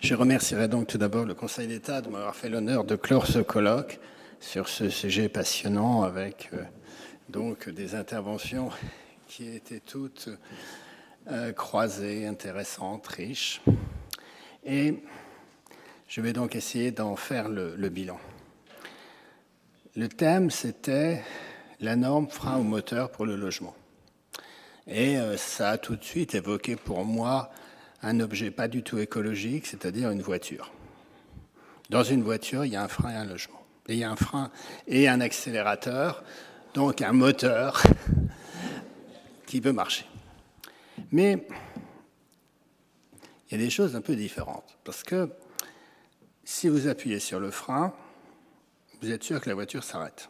Je remercierai donc tout d'abord le Conseil d'État de m'avoir fait l'honneur de clore ce colloque sur ce sujet passionnant avec donc des interventions qui étaient toutes croisées, intéressantes, riches. Et je vais donc essayer d'en faire le bilan. Le thème, c'était la norme frein au moteur pour le logement. Et ça a tout de suite évoqué pour moi un objet pas du tout écologique, c'est-à-dire une voiture. Dans une voiture, il y a un frein et un logement. Et il y a un frein et un accélérateur, donc un moteur qui peut marcher. Mais il y a des choses un peu différentes, parce que si vous appuyez sur le frein, vous êtes sûr que la voiture s'arrête.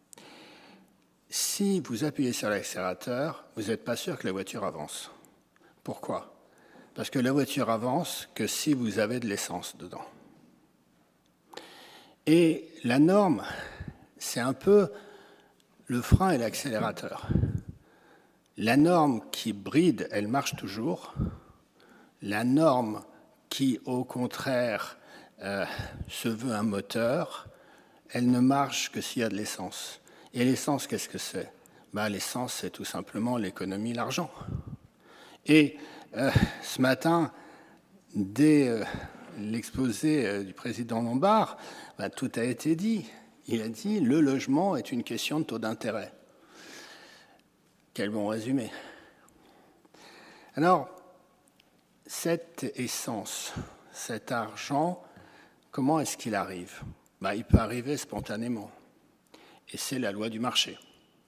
Si vous appuyez sur l'accélérateur, vous n'êtes pas sûr que la voiture avance. Pourquoi ? Parce que la voiture avance que si vous avez de l'essence dedans. Et la norme, c'est un peu le frein et l'accélérateur. La norme qui bride, elle marche toujours. La norme qui, au contraire, se veut un moteur, elle ne marche que s'il y a de l'essence. Et l'essence, qu'est-ce que c'est ? L'essence, c'est tout simplement l'économie, l'argent. Et ce matin, dès l'exposé du président Lombard, tout a été dit. Il a dit « le logement est une question de taux d'intérêt ». Quel bon résumé. Alors, cette essence, cet argent, comment est-ce qu'il arrive ? Il peut arriver spontanément. Et c'est la loi du marché.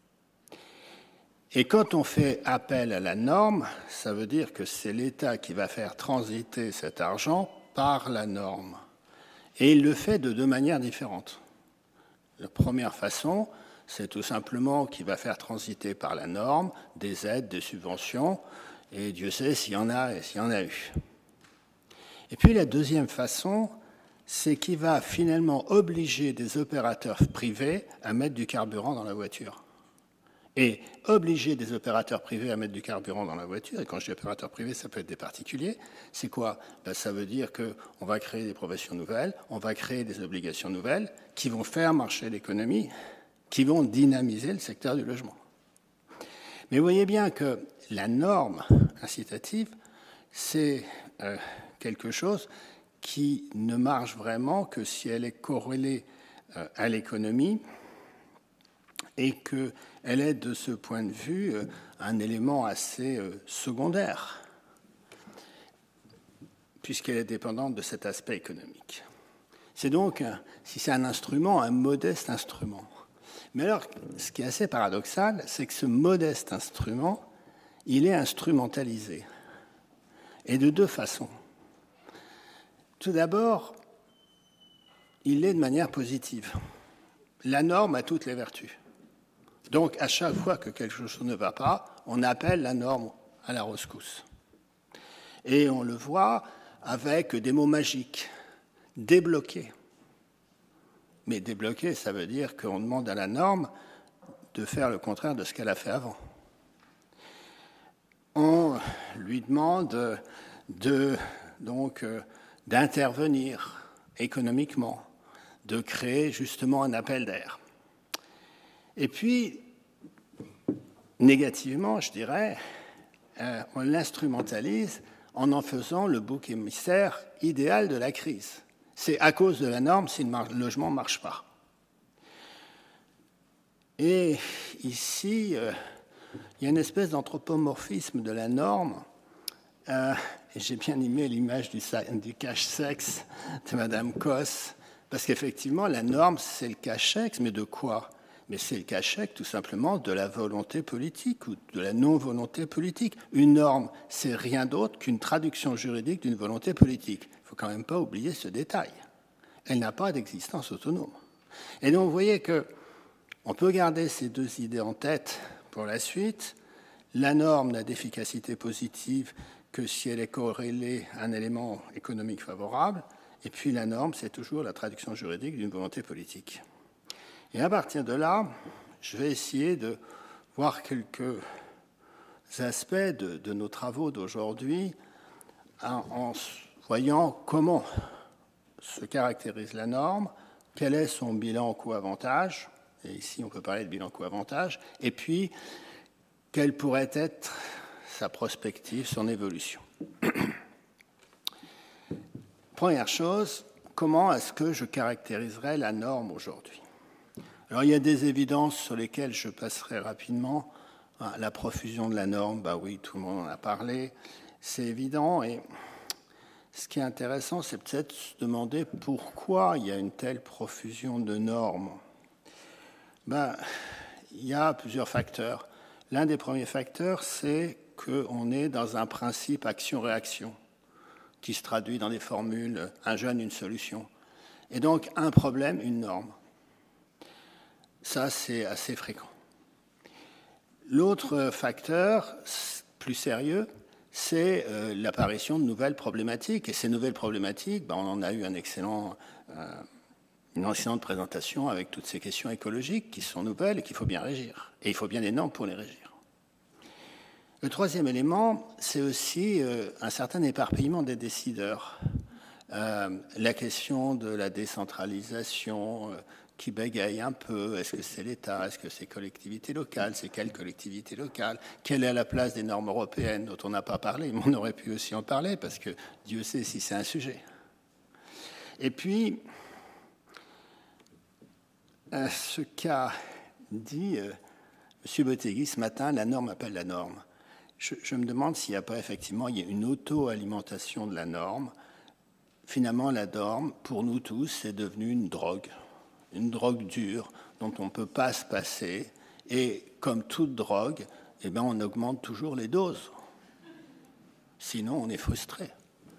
Et quand on fait appel à la norme, ça veut dire que c'est l'État qui va faire transiter cet argent par la norme. Et il le fait de deux manières différentes. La première façon, c'est tout simplement qu'il va faire transiter par la norme des aides, des subventions, et Dieu sait s'il y en a et s'il y en a eu. Et puis la deuxième façon, c'est qu'il va finalement obliger des opérateurs privés à mettre du carburant dans la voiture. Et obliger des opérateurs privés à mettre du carburant dans la voiture, et quand je dis opérateurs privés, ça peut être des particuliers, c'est quoi ? Ça veut dire qu'on va créer des professions nouvelles, on va créer des obligations nouvelles qui vont faire marcher l'économie, qui vont dynamiser le secteur du logement. Mais vous voyez bien que la norme incitative, c'est quelque chose qui ne marche vraiment que si elle est corrélée à l'économie et qu'elle est, de ce point de vue, un élément assez secondaire, puisqu'elle est dépendante de cet aspect économique. C'est donc, si c'est un instrument, un modeste instrument. Mais alors, ce qui est assez paradoxal, c'est que ce modeste instrument, il est instrumentalisé. Et de deux façons. Tout d'abord, il l'est de manière positive. La norme a toutes les vertus. Donc, à chaque fois que quelque chose ne va pas, on appelle la norme à la rescousse. Et on le voit avec des mots magiques. Débloquer. Mais débloquer, ça veut dire qu'on demande à la norme de faire le contraire de ce qu'elle a fait avant. On lui demande d'intervenir économiquement, de créer justement un appel d'air. Et puis, négativement, je dirais, on l'instrumentalise en faisant le bouc émissaire idéal de la crise. C'est à cause de la norme si le logement ne marche pas. Et ici, il y a une espèce d'anthropomorphisme de la norme. Et j'ai bien aimé l'image du cache-sexe de Madame Cosse, parce qu'effectivement, la norme, c'est le cache-sexe, mais de quoi ? Mais c'est le cache-sexe, tout simplement, de la volonté politique ou de la non-volonté politique. Une norme, c'est rien d'autre qu'une traduction juridique d'une volonté politique. Il ne faut quand même pas oublier ce détail. Elle n'a pas d'existence autonome. Et donc, vous voyez qu'on peut garder ces deux idées en tête pour la suite. La norme n'a d'efficacité positive que si elle est corrélée à un élément économique favorable. Et puis la norme, c'est toujours la traduction juridique d'une volonté politique. Et à partir de là, je vais essayer de voir quelques aspects de nos travaux d'aujourd'hui en voyant comment se caractérise la norme, quel est son bilan coût-avantage, et ici on peut parler de bilan coût-avantage, et puis quelle pourrait être sa prospective, son évolution. Première chose, comment est-ce que je caractériserais la norme aujourd'hui? Alors il y a des évidences sur lesquelles je passerai rapidement. La profusion de la norme, bah oui, tout le monde en a parlé, c'est évident. Et ce qui est intéressant, c'est peut-être se demander pourquoi il y a une telle profusion de normes. Ben, il y a plusieurs facteurs. L'un des premiers facteurs, c'est qu'on est dans un principe action-réaction qui se traduit dans des formules un jeune, une solution. Et donc, un problème, une norme. Ça, c'est assez fréquent. L'autre facteur, plus sérieux, c'est l'apparition de nouvelles problématiques. Et ces nouvelles problématiques, on en a eu une excellente présentation avec toutes ces questions écologiques qui sont nouvelles et qu'il faut bien régir. Et il faut bien des normes pour les régir. Le troisième élément, c'est aussi un certain éparpillement des décideurs. La question de la décentralisation qui bégaye un peu. Est-ce que c'est l'État? Est-ce que c'est collectivités locales? C'est quelle collectivité locale? Quelle est la place des normes européennes dont on n'a pas parlé? Mais on aurait pu aussi en parler parce que Dieu sait si c'est un sujet. Et puis, ce qu'a dit M. Bottegui ce matin, la norme appelle la norme. Je me demande s'il n'y a pas effectivement une auto-alimentation de la norme. Finalement, la norme, pour nous tous, c'est devenu une drogue dure dont on ne peut pas se passer. Et comme toute drogue, on augmente toujours les doses. Sinon, on est frustré.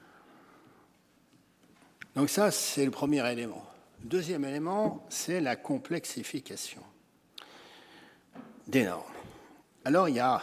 Donc ça, c'est le premier élément. Le deuxième élément, c'est la complexification des normes. Alors, il y a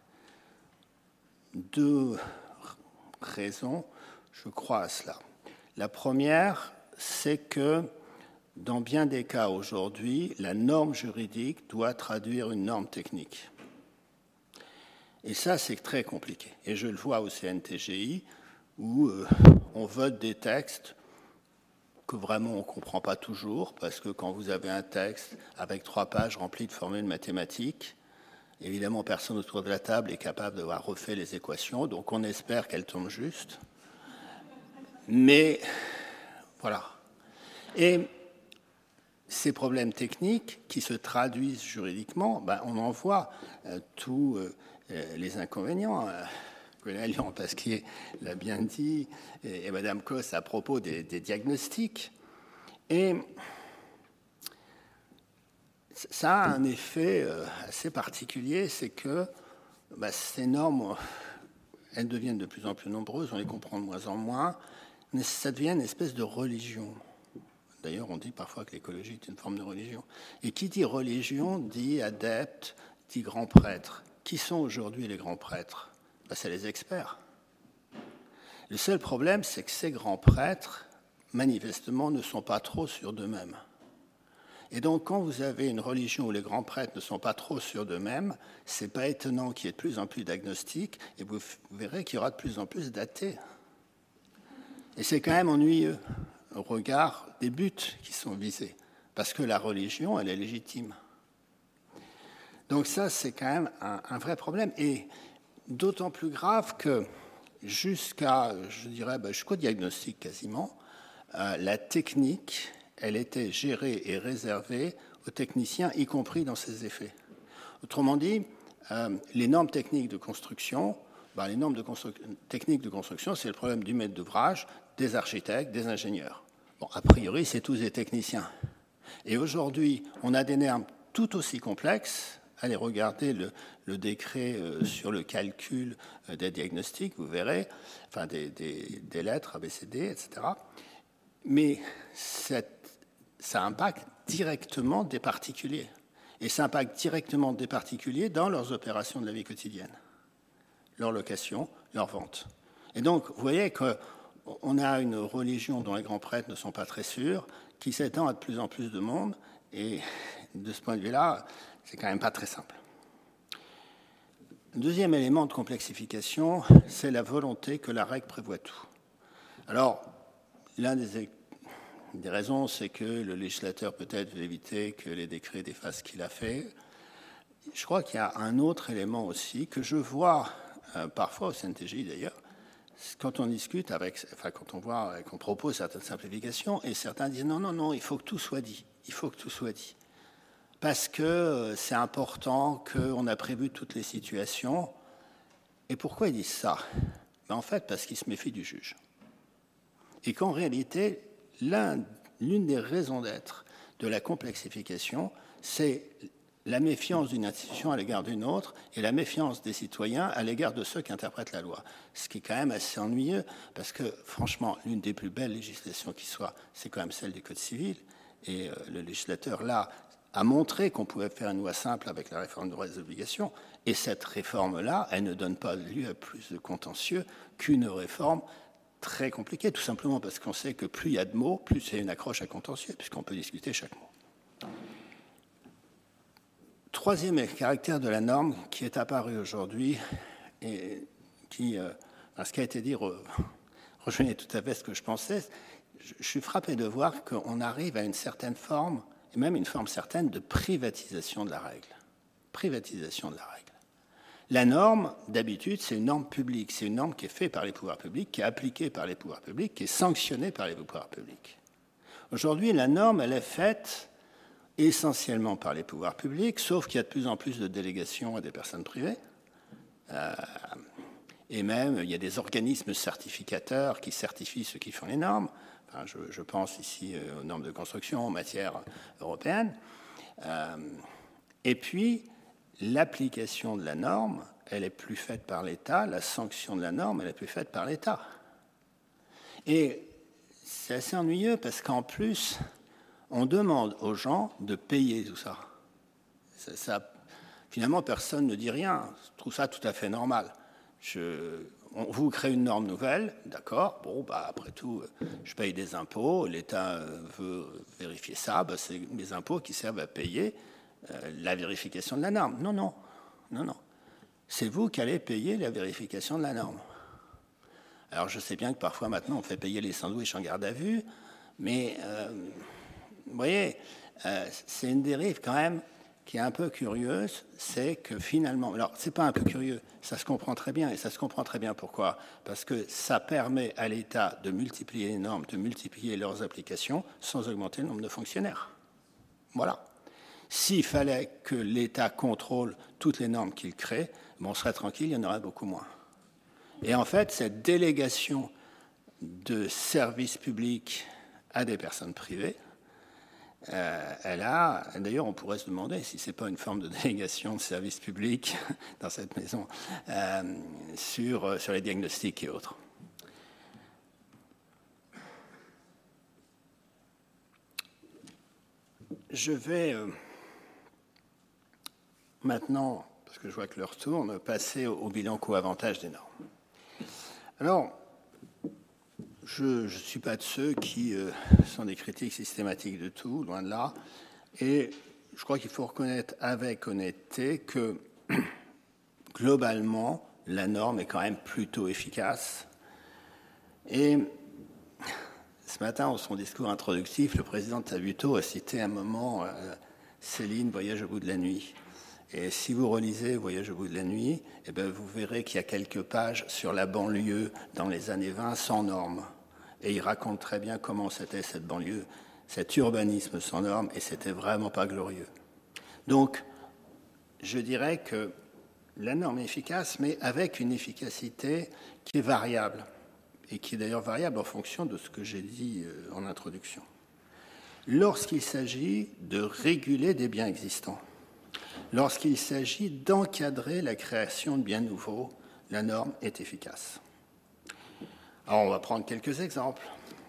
deux raisons, je crois, à cela. La première, c'est que dans bien des cas aujourd'hui, la norme juridique doit traduire une norme technique. Et ça, c'est très compliqué. Et je le vois au CNTGI, où on vote des textes que vraiment on ne comprend pas toujours, parce que quand vous avez un texte avec 3 pages remplies de formules mathématiques, évidemment, personne autour de la table est capable d'avoir refait les équations, donc on espère qu'elles tombent justes. Mais voilà. Et ces problèmes techniques qui se traduisent juridiquement, on en voit tous les inconvénients. Gwenaëlle Pasquier l'a bien dit, et Mme Cosse à propos des diagnostics. Et ça a un effet assez particulier, c'est que ces normes, elles deviennent de plus en plus nombreuses, on les comprend de moins en moins, mais ça devient une espèce de religion. D'ailleurs, on dit parfois que l'écologie est une forme de religion. Et qui dit religion dit adepte, dit grand prêtre. Qui sont aujourd'hui les grands prêtres? C'est les experts. Le seul problème, c'est que ces grands prêtres, manifestement, ne sont pas trop sûrs d'eux-mêmes. Et donc, quand vous avez une religion où les grands prêtres ne sont pas trop sûrs d'eux-mêmes, ce n'est pas étonnant qu'il y ait de plus en plus d'agnostiques, et vous verrez qu'il y aura de plus en plus d'athées. Et c'est quand même ennuyeux au regard des buts qui sont visés, parce que la religion, elle est légitime. Donc ça, c'est quand même un vrai problème, et d'autant plus grave que jusqu'au diagnostic quasiment, la technique, elle était gérée et réservée aux techniciens, y compris dans ses effets. Autrement dit, les normes techniques de construction, les normes techniques de construction, c'est le problème du maître d'ouvrage, des architectes, des ingénieurs. A priori, c'est tous des techniciens. Et aujourd'hui, on a des normes tout aussi complexes. Allez regarder le décret sur le calcul des diagnostics, vous verrez, enfin des lettres ABCD, etc. Mais ça impacte directement des particuliers. Et ça impacte directement des particuliers dans leurs opérations de la vie quotidienne, leur location, leur vente. Et donc, vous voyez qu'on a une religion dont les grands prêtres ne sont pas très sûrs, qui s'étend à de plus en plus de monde, et de ce point de vue-là, c'est quand même pas très simple. Le deuxième élément de complexification, c'est la volonté que la règle prévoit tout. Alors, l'une des raisons, c'est que le législateur peut-être veut éviter que les décrets défassent ce qu'il a fait. Je crois qu'il y a un autre élément aussi que je vois parfois au CNTJ d'ailleurs, quand on discute quand on voit qu'on propose certaines simplifications, et certains disent non, il faut que tout soit dit, parce que c'est important qu'on a prévu toutes les situations. Et pourquoi ils disent ça? En fait, parce qu'ils se méfient du juge. Et qu'en réalité, l'une des raisons d'être de la complexification, c'est la méfiance d'une institution à l'égard d'une autre et la méfiance des citoyens à l'égard de ceux qui interprètent la loi. Ce qui est quand même assez ennuyeux, parce que franchement, l'une des plus belles législations qui soit, c'est quand même celle du Code civil. Et le législateur, là, a montré qu'on pouvait faire une loi simple avec la réforme des droits et des obligations. Et cette réforme-là, elle ne donne pas lieu à plus de contentieux qu'une réforme très compliquée, tout simplement parce qu'on sait que plus il y a de mots, plus c'est une accroche à contentieux, puisqu'on peut discuter chaque mot. Troisième caractère de la norme qui est apparu aujourd'hui et qui, ce qui a été dit, rejoignait tout à fait ce que je pensais. Je suis frappé de voir qu'on arrive à une certaine forme, et même une forme certaine, de privatisation de la règle. Privatisation de la règle. La norme, d'habitude, c'est une norme publique. C'est une norme qui est faite par les pouvoirs publics, qui est appliquée par les pouvoirs publics, qui est sanctionnée par les pouvoirs publics. Aujourd'hui, la norme, elle est faite essentiellement par les pouvoirs publics, sauf qu'il y a de plus en plus de délégations à des personnes privées. Et même, il y a des organismes certificateurs qui certifient ceux qui font les normes. Enfin, je pense ici aux normes de construction en matière européenne. Et puis, l'application de la norme, elle est plus faite par l'État, la sanction de la norme, elle est plus faite par l'État. Et c'est assez ennuyeux parce qu'en plus, on demande aux gens de payer tout ça. Finalement, personne ne dit rien. Je trouve ça tout à fait normal. On vous crée une norme nouvelle, d'accord, après tout, je paye des impôts, l'État veut vérifier ça, c'est mes impôts qui servent à payer la vérification de la norme. Non. C'est vous qui allez payer la vérification de la norme. Alors, je sais bien que parfois, maintenant, on fait payer les sandwichs en garde à vue, mais, vous voyez, c'est une dérive quand même qui est un peu curieuse, c'est que finalement, alors c'est pas un peu curieux, ça se comprend très bien, et ça se comprend très bien pourquoi? Parce que ça permet à l'État de multiplier les normes, de multiplier leurs applications sans augmenter le nombre de fonctionnaires. Voilà. S'il fallait que l'État contrôle toutes les normes qu'il crée, on serait tranquille, il y en aurait beaucoup moins. Et en fait, cette délégation de services publics à des personnes privées, d'ailleurs, on pourrait se demander si ce n'est pas une forme de délégation de services publics dans cette maison sur les diagnostics et autres. Je vais maintenant, parce que je vois que l'heure tourne, passer au bilan coût-avantage des normes. Alors, je ne suis pas de ceux qui sont des critiques systématiques de tout, loin de là. Et je crois qu'il faut reconnaître avec honnêteté que, globalement, la norme est quand même plutôt efficace. Et ce matin, dans son discours introductif, le président Tabuteau a cité un moment Céline, Voyage au bout de la nuit. Et si vous relisez Voyage au bout de la nuit, eh bien, vous verrez qu'il y a quelques pages sur la banlieue dans les années 20 sans normes. Et il raconte très bien comment c'était cette banlieue, cet urbanisme sans normes, et c'était vraiment pas glorieux. Donc, je dirais que la norme est efficace, mais avec une efficacité qui est variable, et qui est d'ailleurs variable en fonction de ce que j'ai dit en introduction. Lorsqu'il s'agit de réguler des biens existants, lorsqu'il s'agit d'encadrer la création de biens nouveaux, la norme est efficace. Alors, on va prendre quelques exemples.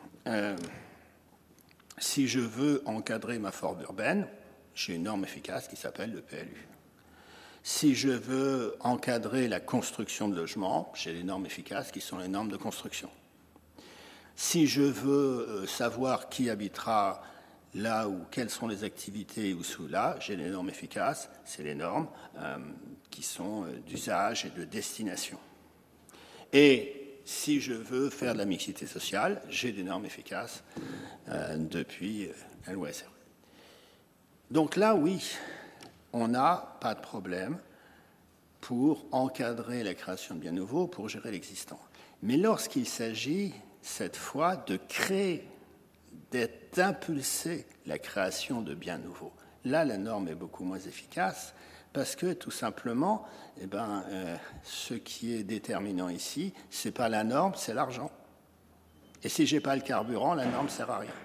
Si je veux encadrer ma forme urbaine, j'ai une norme efficace qui s'appelle le PLU. Si je veux encadrer la construction de logements, j'ai des normes efficaces qui sont les normes de construction. Si je veux savoir qui habitera là ou quelles sont les activités ou sous là, j'ai des normes efficaces, c'est les normes qui sont d'usage et de destination. Et si je veux faire de la mixité sociale, j'ai des normes efficaces depuis la loi SRU. Donc là, oui, on n'a pas de problème pour encadrer la création de biens nouveaux, pour gérer l'existant. Mais lorsqu'il s'agit, cette fois, de créer, d'impulser la création de biens nouveaux, là, la norme est beaucoup moins efficace parce que, tout simplement, ce qui est déterminant ici, ce n'est pas la norme, c'est l'argent. Et si je n'ai pas le carburant, la norme ne sert à rien.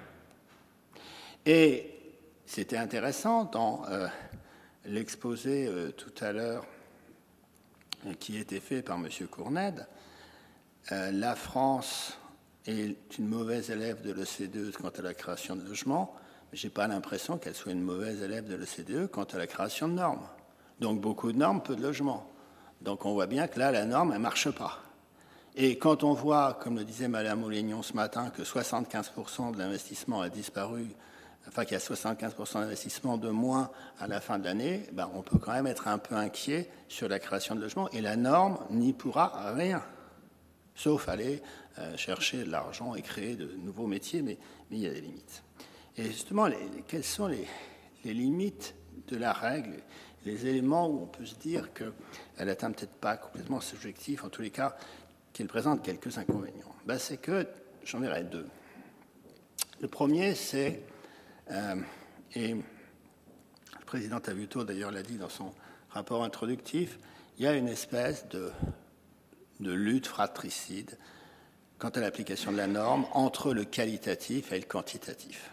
Et c'était intéressant dans l'exposé tout à l'heure qui a été fait par M. Cournède. La France est une mauvaise élève de l'OCDE quant à la création de logements, mais je n'ai pas l'impression qu'elle soit une mauvaise élève de l'OCDE quant à la création de normes. Donc beaucoup de normes, peu de logements. Donc on voit bien que là, la norme, elle ne marche pas. Et quand on voit, comme le disait Mme Olignon ce matin, que 75% de l'investissement a disparu, enfin qu'il y a 75% d'investissement de moins à la fin de l'année, on peut quand même être un peu inquiet sur la création de logements. Et la norme n'y pourra rien, sauf aller chercher de l'argent et créer de nouveaux métiers, mais il y a des limites. Et justement, quelles sont les limites de la règle, les éléments où on peut se dire qu'elle n'atteint peut-être pas complètement cet objectif, en tous les cas, qu'elle présente quelques inconvénients. C'est que, j'en verrai deux. Le premier, c'est, et le président Tavuto d'ailleurs l'a dit dans son rapport introductif, il y a une espèce de lutte fratricide quant à l'application de la norme entre le qualitatif et le quantitatif.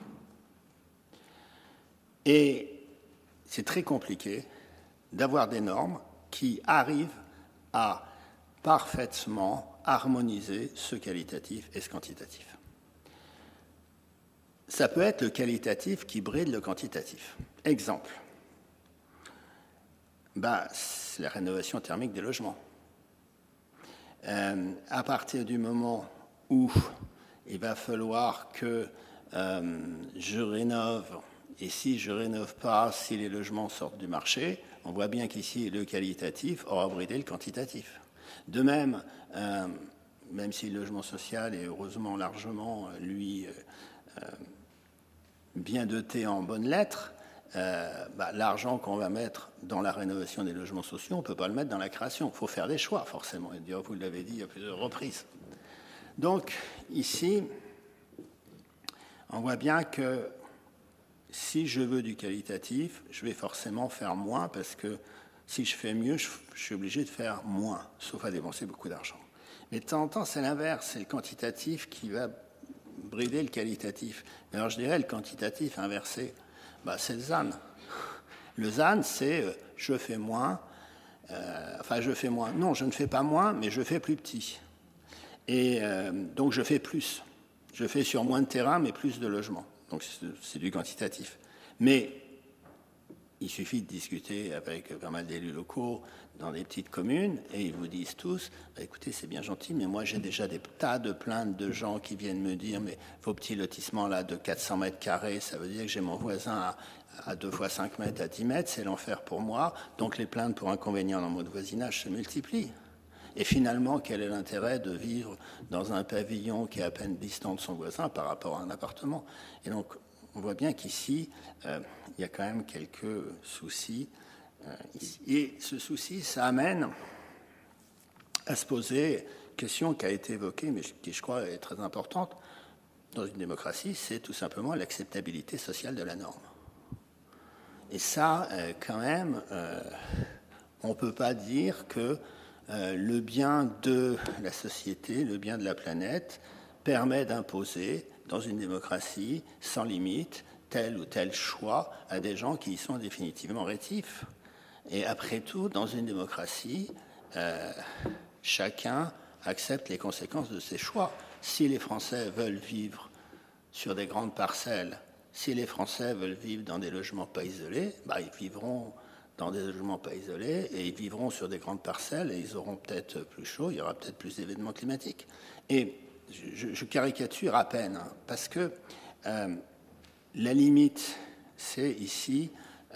Et c'est très compliqué d'avoir des normes qui arrivent à parfaitement harmoniser ce qualitatif et ce quantitatif. Ça peut être le qualitatif qui bride le quantitatif. Exemple, c'est la rénovation thermique des logements. À partir du moment où il va falloir que je rénove, et si je ne rénove pas, si les logements sortent du marché, on voit bien qu'ici, le qualitatif aura bridé le quantitatif. De même, même si le logement social est heureusement largement, bien doté en bonnes lettres, l'argent qu'on va mettre dans la rénovation des logements sociaux, on ne peut pas le mettre dans la création. Il faut faire des choix, forcément. Et vous l'avez dit à plusieurs reprises. Donc, ici, on voit bien que si je veux du qualitatif, je vais forcément faire moins parce que si je fais mieux, je suis obligé de faire moins, sauf à dépenser beaucoup d'argent. Mais de temps en temps, c'est l'inverse. C'est le quantitatif qui va brider le qualitatif. Alors, je dirais le quantitatif inversé, c'est le ZAN. Le ZAN, c'est je fais moins. Je fais moins. Non, je ne fais pas moins, mais je fais plus petit. Et donc, je fais plus. Je fais sur moins de terrain, mais plus de logements. Donc, c'est du quantitatif. Mais il suffit de discuter avec pas mal d'élus locaux dans des petites communes et ils vous disent tous, écoutez, c'est bien gentil, mais moi j'ai déjà des tas de plaintes de gens qui viennent me dire, mais vos petits lotissements là de 400 mètres carrés, ça veut dire que j'ai mon voisin à 2 fois 5 mètres, à 10 mètres, c'est l'enfer pour moi. Donc les plaintes pour inconvénients dans mode voisinage se multiplient. Et finalement, quel est l'intérêt de vivre dans un pavillon qui est à peine distant de son voisin par rapport à un appartement? Et donc, on voit bien qu'ici, il y a quand même quelques soucis. Et ce souci, ça amène à se poser une question qui a été évoquée, mais qui, je crois, est très importante dans une démocratie, c'est tout simplement l'acceptabilité sociale de la norme. Et ça, quand même, on ne peut pas dire que le bien de la société, le bien de la planète, permet d'imposer, dans une démocratie, sans limite, tel ou tel choix à des gens qui y sont définitivement rétifs. Et après tout, dans une démocratie, chacun accepte les conséquences de ses choix. Si les Français veulent vivre sur des grandes parcelles, si les Français veulent vivre dans des logements pas isolés, ils vivront dans des logements pas isolés et ils vivront sur des grandes parcelles et ils auront peut-être plus chaud, il y aura peut-être plus d'événements climatiques. Et je caricature à peine, parce que la limite, c'est ici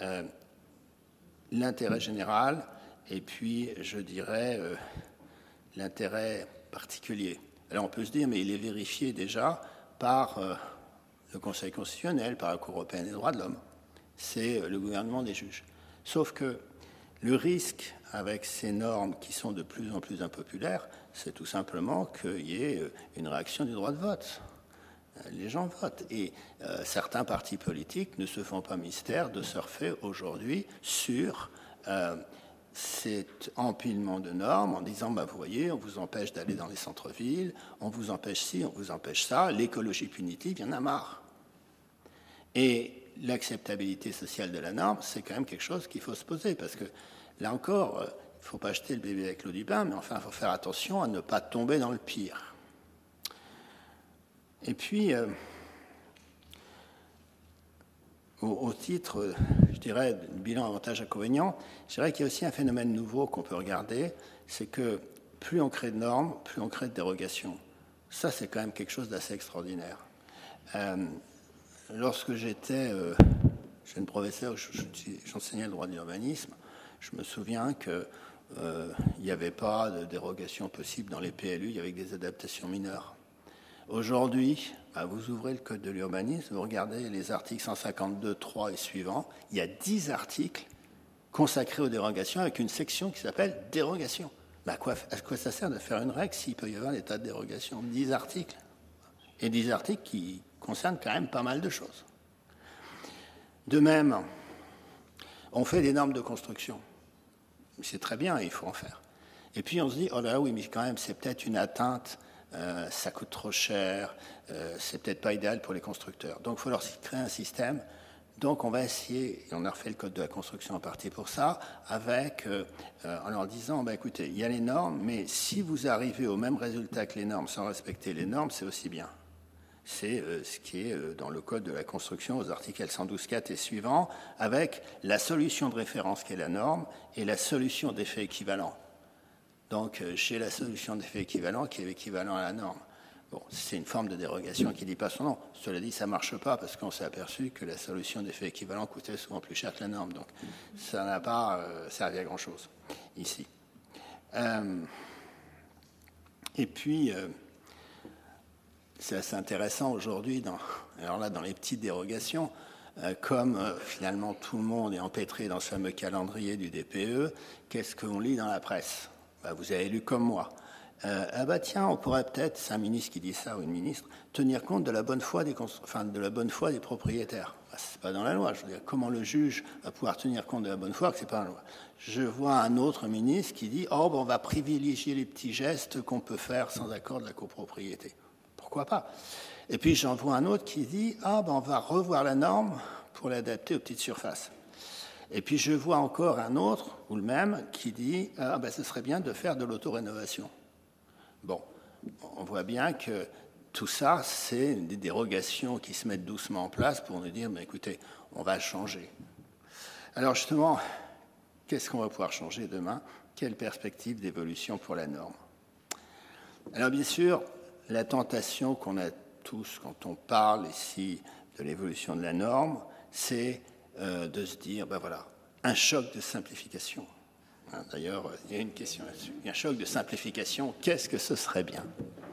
l'intérêt général et puis, je dirais, l'intérêt particulier. Alors on peut se dire, mais il est vérifié déjà par le Conseil constitutionnel, par la Cour européenne des droits de l'homme. C'est le gouvernement des juges. Sauf que le risque avec ces normes qui sont de plus en plus impopulaires, c'est tout simplement qu'il y ait une réaction du droit de vote. Les gens votent. Et certains partis politiques ne se font pas mystère de surfer aujourd'hui sur cet empilement de normes en disant, vous voyez, on vous empêche d'aller dans les centres-villes, on vous empêche ci, on vous empêche ça, l'écologie punitive, il y en a marre. Et l'acceptabilité sociale de la norme, c'est quand même quelque chose qu'il faut se poser, parce que là encore, il ne faut pas jeter le bébé avec l'eau du bain, mais enfin, il faut faire attention à ne pas tomber dans le pire. Et puis, au titre, je dirais, du bilan avantages-inconvénients, je dirais qu'il y a aussi un phénomène nouveau qu'on peut regarder, c'est que plus on crée de normes, plus on crée de dérogations. Ça, c'est quand même quelque chose d'assez extraordinaire. Lorsque j'étais jeune professeur, j'enseignais le droit de l'urbanisme, je me souviens qu'il n'y avait pas de dérogation possible dans les PLU, il y avait des adaptations mineures. Aujourd'hui, vous ouvrez le code de l'urbanisme, vous regardez les articles 152, 3 et suivants, il y a 10 articles consacrés aux dérogations avec une section qui s'appelle « dérogation ». À quoi ça sert de faire une règle s'il peut y avoir des tas de dérogations ? 10 articles. Et 10 articles qui concernent quand même pas mal de choses. De même, on fait des normes de construction. C'est très bien, il faut en faire. Et puis on se dit, oh là là, oui, mais quand même, c'est peut-être une atteinte, ça coûte trop cher, c'est peut-être pas idéal pour les constructeurs. Donc il faut leur créer un système. Donc on va essayer, et on a refait le code de la construction en partie pour ça, avec, en leur disant, écoutez, il y a les normes, mais si vous arrivez au même résultat que les normes sans respecter les normes, c'est aussi bien. C'est ce qui est dans le code de la construction aux articles 112.4 et suivants, avec la solution de référence qui est la norme et la solution d'effet équivalent. Donc, j'ai la solution d'effet équivalent qui est équivalent à la norme. Bon, c'est une forme de dérogation qui ne dit pas son nom. Cela dit, ça ne marche pas parce qu'on s'est aperçu que la solution d'effet équivalent coûtait souvent plus cher que la norme. Donc, ça n'a pas servi à grand-chose ici. Et puis... c'est assez intéressant aujourd'hui, dans les petites dérogations, comme finalement tout le monde est empêtré dans ce fameux calendrier du DPE, qu'est-ce qu'on lit dans la presse ? Vous avez lu comme moi. Tiens, on pourrait peut-être, c'est un ministre qui dit ça ou une ministre, tenir compte de la bonne foi des propriétaires. C'est pas dans la loi. Je veux dire, comment le juge va pouvoir tenir compte de la bonne foi que c'est pas dans la loi ? Je vois un autre ministre qui dit, on va privilégier les petits gestes qu'on peut faire sans accord de la copropriété. Pourquoi pas ? Et puis j'en vois un autre qui dit on va revoir la norme pour l'adapter aux petites surfaces. Et puis je vois encore un autre, ou le même, qui dit ce serait bien de faire de l'autorénovation. Bon, on voit bien que tout ça, c'est des dérogations qui se mettent doucement en place pour nous dire écoutez, on va changer. Alors justement, qu'est-ce qu'on va pouvoir changer demain ? Quelle perspective d'évolution pour la norme ? Alors bien sûr, la tentation qu'on a tous quand on parle ici de l'évolution de la norme, c'est de se dire, un choc de simplification. D'ailleurs, il y a une question là-dessus. Un choc de simplification, qu'est-ce que ce serait bien ?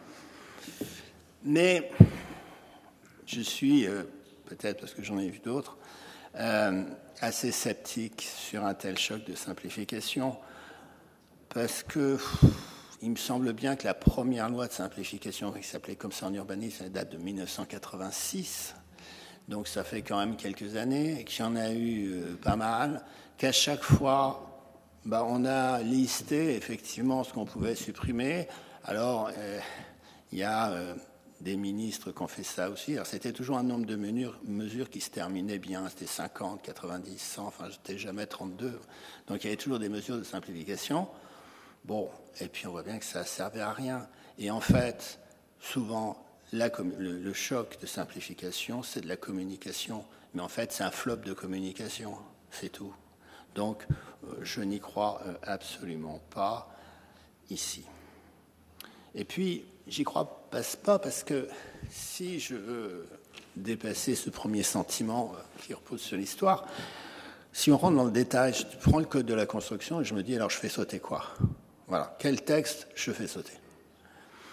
Mais je suis, peut-être parce que j'en ai vu d'autres, assez sceptique sur un tel choc de simplification, parce que... il me semble bien que la première loi de simplification, qui s'appelait comme ça en urbanisme, elle date de 1986, donc ça fait quand même quelques années, et qu'il y en a eu pas mal, qu'à chaque fois, on a listé effectivement ce qu'on pouvait supprimer. Alors, il y a des ministres qui ont fait ça aussi. Alors, c'était toujours un nombre de mesures qui se terminaient bien, c'était 50, 90, 100, enfin, j'étais jamais 32. Donc, il y avait toujours des mesures de simplification. Bon, et puis on voit bien que ça ne servait à rien. Et en fait, souvent, le choc de simplification, c'est de la communication. Mais en fait, c'est un flop de communication, c'est tout. Donc, je n'y crois absolument pas ici. Et puis, j'y crois pas parce que si je veux dépasser ce premier sentiment qui repose sur l'histoire, si on rentre dans le détail, je prends le code de la construction et je me dis, alors je fais sauter quoi ? Voilà, quel texte je fais sauter ?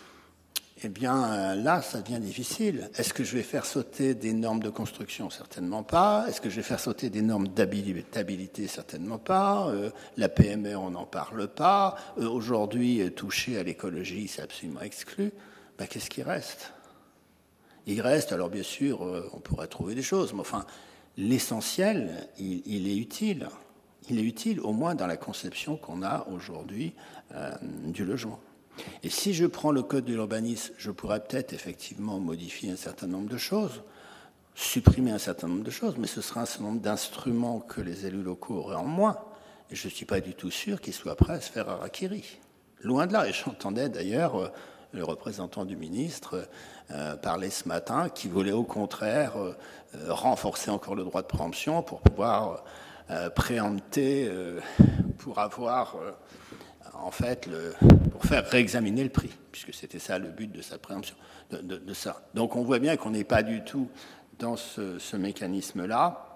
eh bien, là, ça devient difficile. Est-ce que je vais faire sauter des normes de construction? Certainement pas. Est-ce que je vais faire sauter des normes d'habitabilité? Certainement pas. La PME, on n'en parle pas. Aujourd'hui, toucher à l'écologie, c'est absolument exclu. Ben, qu'est-ce qui reste? Il reste, alors bien sûr, on pourrait trouver des choses, mais enfin, l'essentiel, il est utile. Il est utile, au moins dans la conception qu'on a aujourd'hui du logement. Et si je prends le code de l'urbanisme, je pourrais peut-être effectivement modifier un certain nombre de choses, supprimer un certain nombre de choses, mais ce sera un certain nombre d'instruments que les élus locaux auraient en moins. Et je ne suis pas du tout sûr qu'ils soient prêts à se faire harakiri. Loin de là. Et j'entendais d'ailleurs le représentant du ministre parler ce matin qui voulait au contraire renforcer encore le droit de préemption pour pouvoir préempter, pour avoir... en fait, pour faire réexaminer le prix, puisque c'était ça le but de sa préemption, de ça. Donc on voit bien qu'on n'est pas du tout dans ce mécanisme-là.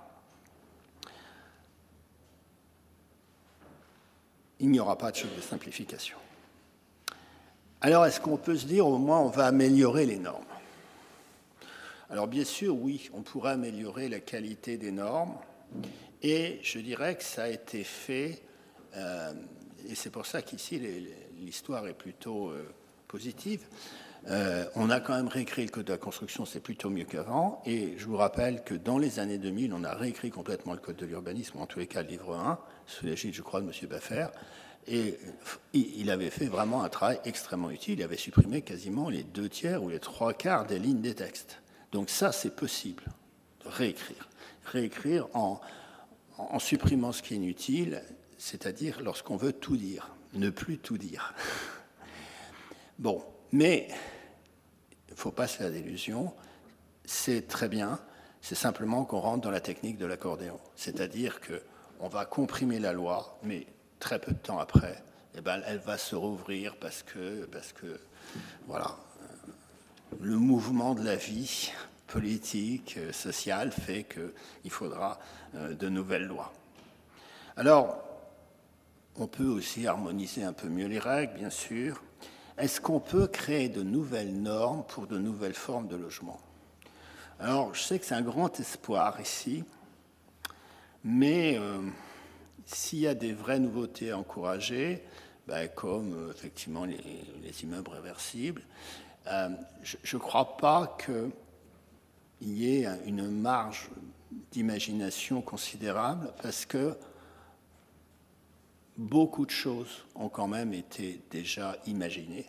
Il n'y aura pas de choc de simplification. Alors est-ce qu'on peut se dire au moins on va améliorer les normes? Alors bien sûr, oui, on pourrait améliorer la qualité des normes, et je dirais que ça a été fait... et c'est pour ça qu'ici, l'histoire est plutôt positive. On a quand même réécrit le Code de la construction, c'est plutôt mieux qu'avant. Et je vous rappelle que dans les années 2000, on a réécrit complètement le Code de l'urbanisme, en tous les cas le livre 1, sous l'égide, je crois, de M. Baffer. Et il avait fait vraiment un travail extrêmement utile. Il avait supprimé quasiment les 2/3 ou les 3/4 des lignes des textes. Donc ça, c'est possible de réécrire. Réécrire en supprimant ce qui est inutile, c'est-à-dire lorsqu'on veut tout dire, ne plus tout dire. Bon, mais il ne faut pas se faire d'illusions, c'est très bien, c'est simplement qu'on rentre dans la technique de l'accordéon. C'est-à-dire qu'on va comprimer la loi, mais très peu de temps après, eh ben, elle va se rouvrir parce que voilà, le mouvement de la vie politique, sociale, fait qu'il faudra de nouvelles lois. Alors, on peut aussi harmoniser un peu mieux les règles, bien sûr. Est-ce qu'on peut créer de nouvelles normes pour de nouvelles formes de logement? Alors, je sais que c'est un grand espoir ici, mais s'il y a des vraies nouveautés à encourager, comme effectivement les immeubles réversibles, je ne crois pas qu'il y ait une marge d'imagination considérable, parce que beaucoup de choses ont quand même été déjà imaginées.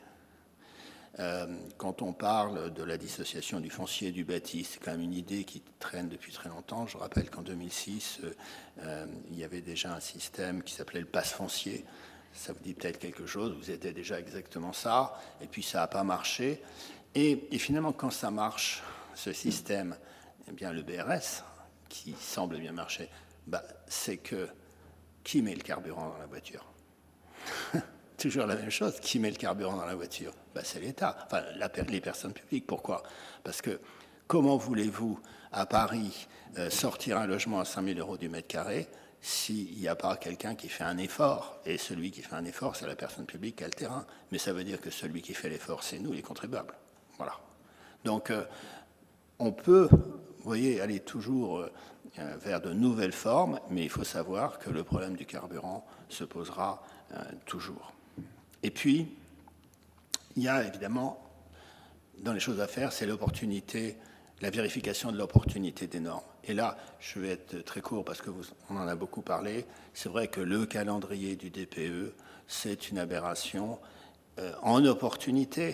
Quand on parle de la dissociation du foncier et du bâti, c'est quand même une idée qui traîne depuis très longtemps. Je rappelle qu'en 2006, il y avait déjà un système qui s'appelait le pass foncier. Ça vous dit peut-être quelque chose, vous étiez déjà exactement ça, et puis ça n'a pas marché. Et finalement, quand ça marche, ce système, eh bien le BRS, qui semble bien marcher, c'est que qui met le carburant dans la voiture? Toujours la même chose. Qui met le carburant dans la voiture? C'est l'État. Enfin, les personnes publiques. Pourquoi? Parce que comment voulez-vous, à Paris, sortir un logement à 5 000 € du mètre carré s'il n'y a pas quelqu'un qui fait un effort? Et celui qui fait un effort, c'est la personne publique qui a le terrain. Mais ça veut dire que celui qui fait l'effort, c'est nous, les contribuables. Voilà. Donc, on peut, vous voyez, aller toujours vers de nouvelles formes, mais il faut savoir que le problème du carburant se posera toujours. Et puis, il y a évidemment, dans les choses à faire, c'est l'opportunité, la vérification de l'opportunité des normes. Et là, je vais être très court parce qu'on en a beaucoup parlé. C'est vrai que le calendrier du DPE, c'est une aberration. En opportunité,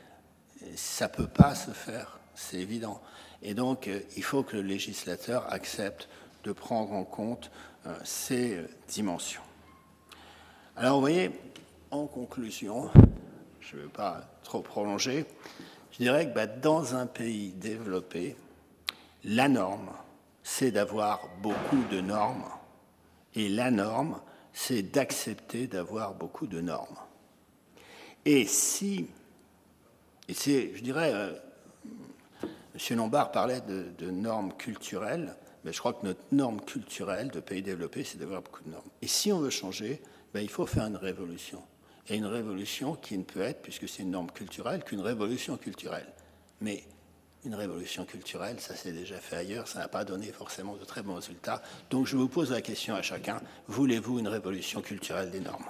ça ne peut pas se faire, c'est évident. Et donc, il faut que le législateur accepte de prendre en compte ces dimensions. Alors, vous voyez, en conclusion, je ne veux pas trop prolonger, je dirais que dans un pays développé, la norme, c'est d'avoir beaucoup de normes, et la norme, c'est d'accepter d'avoir beaucoup de normes. Et c'est, je dirais, M. Lombard parlait de normes culturelles, mais je crois que notre norme culturelle de pays développés, c'est d'avoir beaucoup de normes. Et si on veut changer, il faut faire une révolution. et une révolution qui ne peut être, puisque c'est une norme culturelle, qu'une révolution culturelle. Mais une révolution culturelle, ça s'est déjà fait ailleurs, ça n'a pas donné forcément de très bons résultats. Donc je vous pose la question à chacun, voulez-vous une révolution culturelle des normes ?